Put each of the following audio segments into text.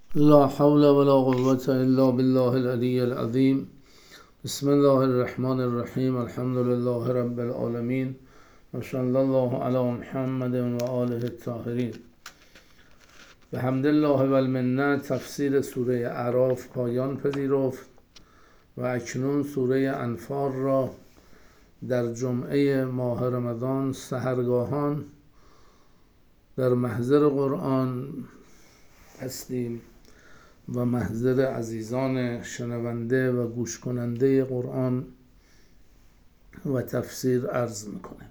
لا حول ولا قوة إلا بالله العلي العظيم. بسم الله الرحمن الرحیم. الحمد لله رب العالمین و صلی الله علی محمد و آله الطاهرین. به حمد الله و المنه تفسیر سوره اعراف پایان پذیرفت و اکنون سوره انفال را در جمعه ماه رمضان سحرگاهان در محضر قرآن هستیم و محضر عزیزان شنونده و گوش کننده قرآن و تفسیر عرض میکنه.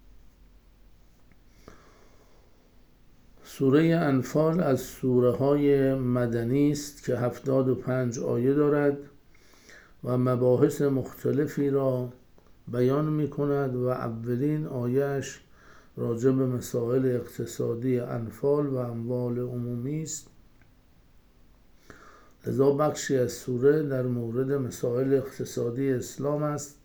سوره انفال از سوره های مدنی است که 75 آیه دارد و مباحث مختلفی را بیان میکند و اولین آیهش راجع به مسائل اقتصادی انفال و اموال عمومی است. لذا بخشی از سوره در مورد مسائل اقتصادی اسلام است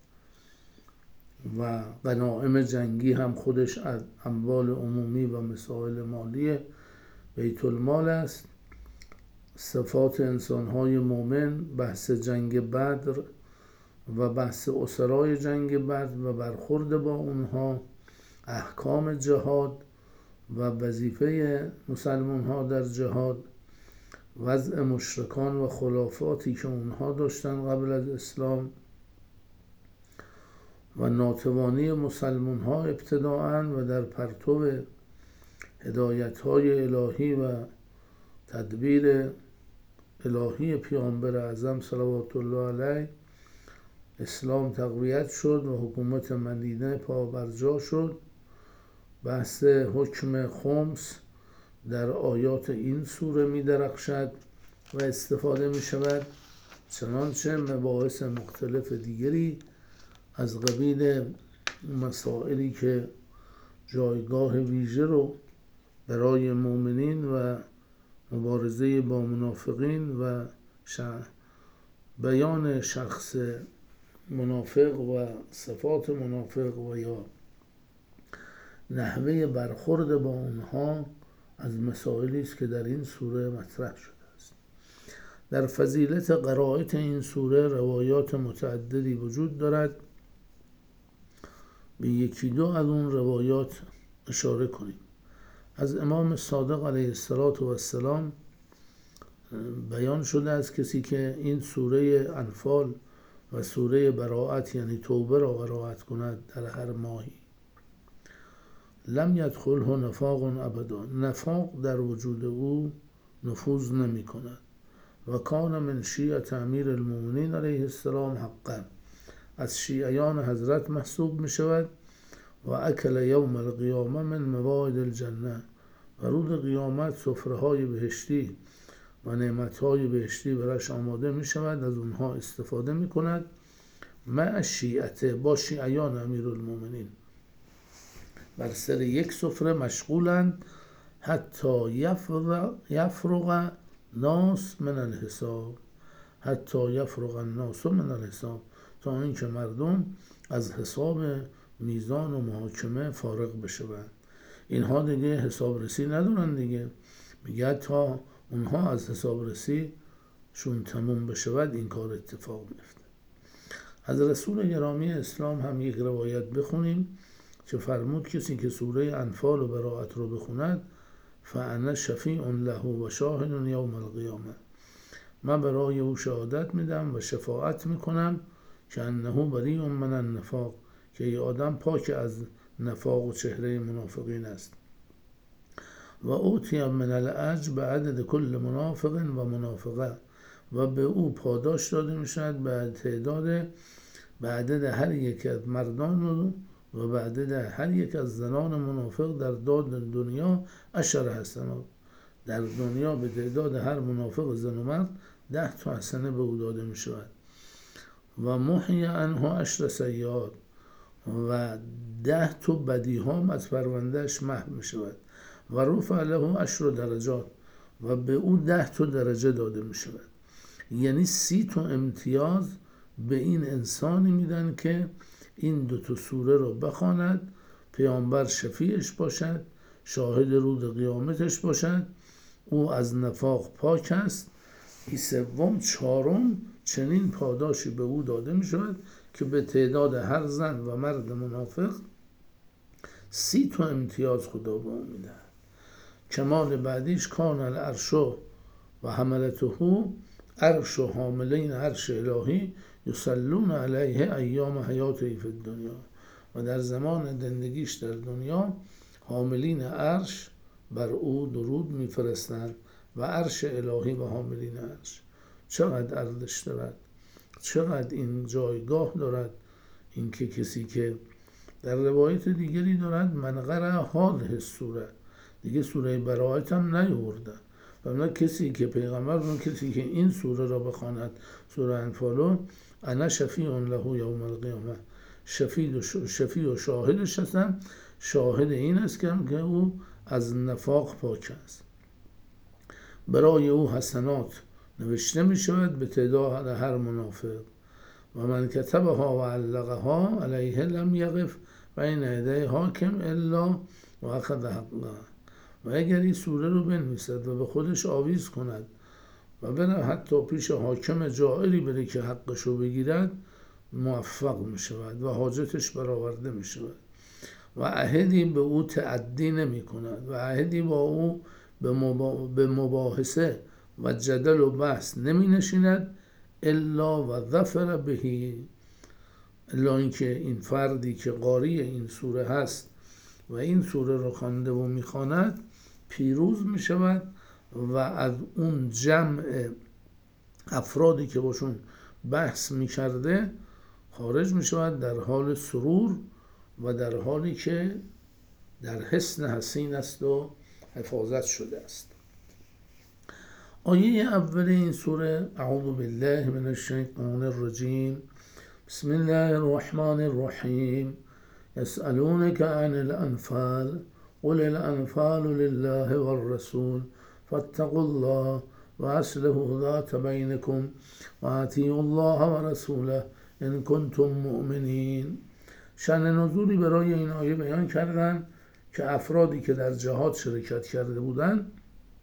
و غنایم جنگی هم خودش از اموال عمومی و مسائل مالی بیت المال است. صفات انسان‌های مؤمن، بحث جنگ بدر و بحث اسرای جنگ بدر و برخورد با اونها، احکام جهاد و وظیفه مسلمان‌ها در جهاد، وضع مشرکان و خلافاتی که اونها داشتن قبل از اسلام و ناتوانی مسلمان‌ها ابتداءً و در پرتو هدایت‌های الهی و تدبیر الهی پیامبر اعظم صلوات الله علیه اسلام تقویت شد و حکومت مدینه پابرجا شد. بحث حکم خمس در آیات این سوره می درخشد و استفاده می شود، چنانچه مباحث مختلف دیگری از قبیل مسائلی که جایگاه ویژه رو برای مؤمنین و مبارزه با منافقین و بیان شخص منافق و صفات منافق و یا نحوه برخورد با اونها از مسائلی است که در این سوره مطرح شده است. در فضیلت قرائت این سوره روایات متعددی وجود دارد. به یکی دو از اون روایات اشاره کنیم. از امام صادق علیه السلام بیان شده است کسی که این سوره انفال و سوره براءت یعنی توبه را قرائت کند در هر ماهی لم یدخله نفاق ابدا، نفاق در وجود او نفوذ نمی کند. و کان من شیعة امیر المؤمنین علیه السلام حقا، از شیعیان حضرت محسوب می شود. و اکل یوم القیامه من موائد الجنه، و روز قیامت سفره های بهشتی و نعمت های بهشتی برش آماده می شود، از اونها استفاده می کند. مع شیعته، با شیعیان امیر المؤمنین بر سر یک سفره مشغولند. حتی یفرغ ناس من الحساب، حتی یفرغ الناس من الحساب، تا اینکه مردم از حساب میزان و محاکمه فارغ بشوند. اینها دیگه حسابرسی ندارن دیگه، میگه تا اونها از حسابرسی شون تموم بشود این کار اتفاق میفته. از رسول گرامی اسلام هم یک روایت بخونیم که فرمود کسی که سوره انفال و براءت رو بخوند فانا شفیع له و شاهد یوم القیامه، من برای او شهادت میدم و شفاعت میکنم که انه بریء من النفاق، که ای آدم پاک از نفاق و چهره منافقین است. و اوتی من الاجر به عدد کل منافق و منافقه، و به او پاداش داده میشد به عدد هر یک از مردان و به عدد هر یک از زنان منافق در داد دنیا 10 حسنات، در دنیا به تعداد هر منافق زن و مرد 10 تا حسنه به او داده می شود. و محی عنه 10 سیئات، و 10 تا بدی هم از پروندهش محو می شود. و رفع له 10 درجات، و به او 10 تا درجه داده می شود. یعنی 30 تا امتیاز به این انسانی میدن که این 2 سوره رو بخواند، پیامبر شفیعش باشد، شاهد روز قیامتش باشد، او از نفاق پاک است. این سوم. چهارم، چنین پاداشی به او داده می شود که به تعداد هر زن و مرد منافق 30 امتیاز خدا به او میده. کمال بعدیش کان العرش و حملته، عرش و حاملین عرش الهی یصلون علیه ایام حیاته فی الدنیا، و در زمان زندگیش در دنیا حاملین عرش بر او درود میفرستند و عرش الهی و حاملین عرش. چقدر ارزش دارد، چقدر این جایگاه دارد. این که کسی که در روایت دیگری دارد من قرأ هذه السوره، دیگه سوره براءت هم نیاورده، و کسی که پیغمبر اون کسی که این سوره را بخواند، سوره انفال، انا شفیع له یوم القیامه، شفیع و شاهدش هستم، شاهد این است که او از نفاق پاک است. برای او حسنات نوشته می شود به تعداد هر منافق. و من کتبها و علقها علیه لم یقف بین یدی حاکم الا و اخذ حقها. و اگر این سوره رو بنویسد و به خودش آویز کند و بره حتی پیش حاکم جائری بره که حقش رو بگیرد، موفق می شود و حاجتش برآورده می شود. و عهدی به او تعدی نمی کند و عهدی با او به مباحثه و جدل و بحث نمی نشیند الا و ظفر بهی، الا اینکه این فردی که قاری این سوره هست و این سوره رو خوانده و می خواند پیروز می شود و از اون جمع افرادی که باشون بحث می کرده خارج می شود در حال سرور و در حالی که در حصن حصین است و حفاظت شده است. آیه اول این سوره: اعوذ بالله من الشیطان الرجیم، بسم الله الرحمن الرحیم، یسألونک عن الانفال قل الانفال لله والرسول فاتقوا الله واصلحوا ذات بینکم واطیعوا الله ورسوله ان کنتم مؤمنین. شأن نزولی برای این آیه بیان کردن که افرادی که در جهاد شرکت کرده بودند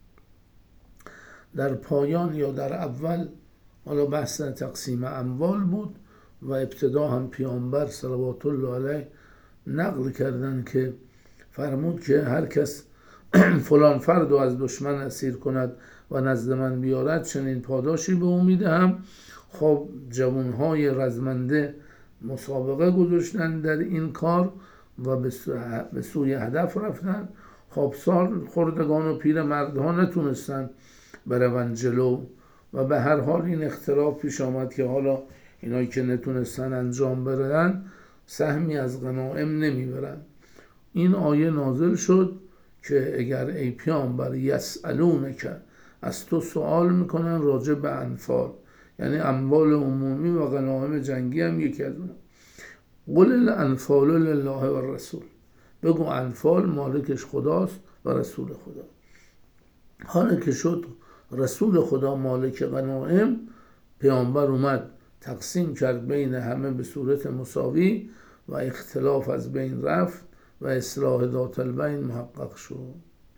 در پایان یا در اول، حالا بحث تقسیم اموال بود و ابتدا هم پیامبر صلوات الله علیه نقل کردن که فرمود که هر کس فلان فرد رو از دشمن اسیر کند و نزد من بیارد چنین پاداشی به او میدهم. خب جوانهای رزمنده مسابقه گذاشتن در این کار و به سوی هدف رفتن. خب سال خردگان و پیر مردها نتونستن بروند جلو و به هر حال این اختلاف پیش آمد که حالا اینایی که نتونستن انجام بدن سهمی از غنایم نمیبرن. این آیه نازل شد که اگر ای پیامبر یسألونک، از تو سوال میکنن راجع به انفال، یعنی اموال عمومی و غنایم جنگی هم یکی از اون. قل الانفال لله و الرسول، بگو انفال مالکش خداست و رسول خدا. حالا که شد رسول خدا مالک غنایم، پیامبر اومد تقسیم کرد بین همه به صورت مساوی و اختلاف از بین رفت و اصلاح ذات البین محقق شد.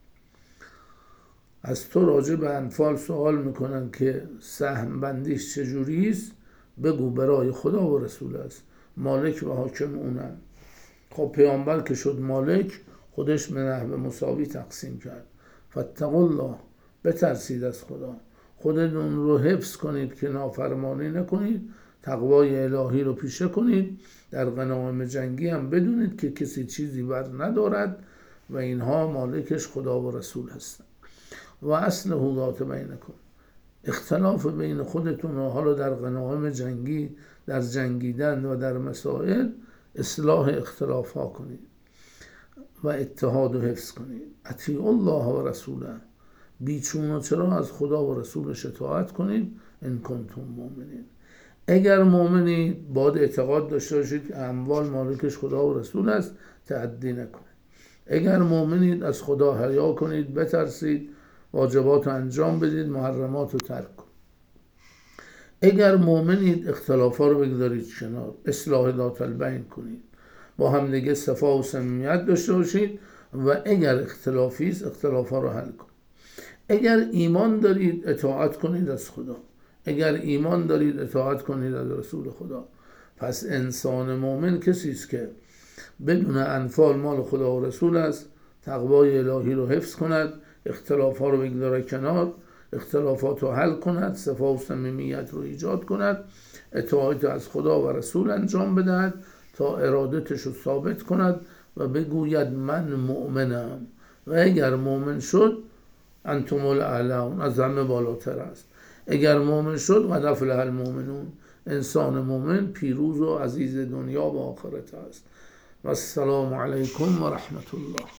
از تو راجع به انفال سوال میکنن که سهم بندیش چجوریست، بگو برای خدا و رسول است، مالک و حاکم اونن. خب پیامبر که شد مالک، خودش به نحو مساوی تقسیم کرد. فاتقوا الله، بترسید از خدا، خودتون رو حفظ کنید که نافرمانی نکنید، تقوای الهی رو پیشه کنید، در غنایم جنگی هم بدونید که کسی چیزی بر ندارد و اینها مالکش خدا و رسول هستند. و اصلحوا ذات بینکم، اختلاف بین خودتون و حالا در غنایم جنگی، در جنگیدن و در مسائل اصلاح اختلاف ها کنید و اتحاد و حفظ کنید. اطیعوا الله و رسوله، بیچون و چرا از خدا و رسولش اطاعت کنید. ان کنتم مؤمنین، اگر مؤمنید باید اعتقاد داشته باشید که اموال مالکش خدا و رسول است، تعدی نکنید. اگر مؤمنید از خدا حیا کنید، بترسید، واجبات رو انجام بدید، محرمات رو ترک کنید. اگر مؤمنید اختلافا رو بگذارید کنار، اصلاح ذات البین کنید، با هم دیگه صفا و صمیمیت داشته باشید و اگر اختلافی است اختلافا رو حل کنید. اگر ایمان دارید اطاعت کنید از خدا، اگر ایمان دارید اطاعت کنید از رسول خدا. پس انسان مؤمن کسی است که بدون انفال مال خدا و رسول است، تقوای الهی رو حفظ کند، اختلاف ها رو بگذاره کنار، اختلافات رو حل کند، صفا و صمیمیت رو ایجاد کند، اطاعت از خدا و رسول انجام بدهد تا ارادتش رو ثابت کند و بگوید من مؤمنم. و اگر مؤمن شد انتم الاعلون، از همه بالاتر است. اگر مؤمن شد قد افلح المؤمنون، انسان مؤمن پیروز و عزیز دنیا و آخرت است. و السلام علیکم و رحمت الله.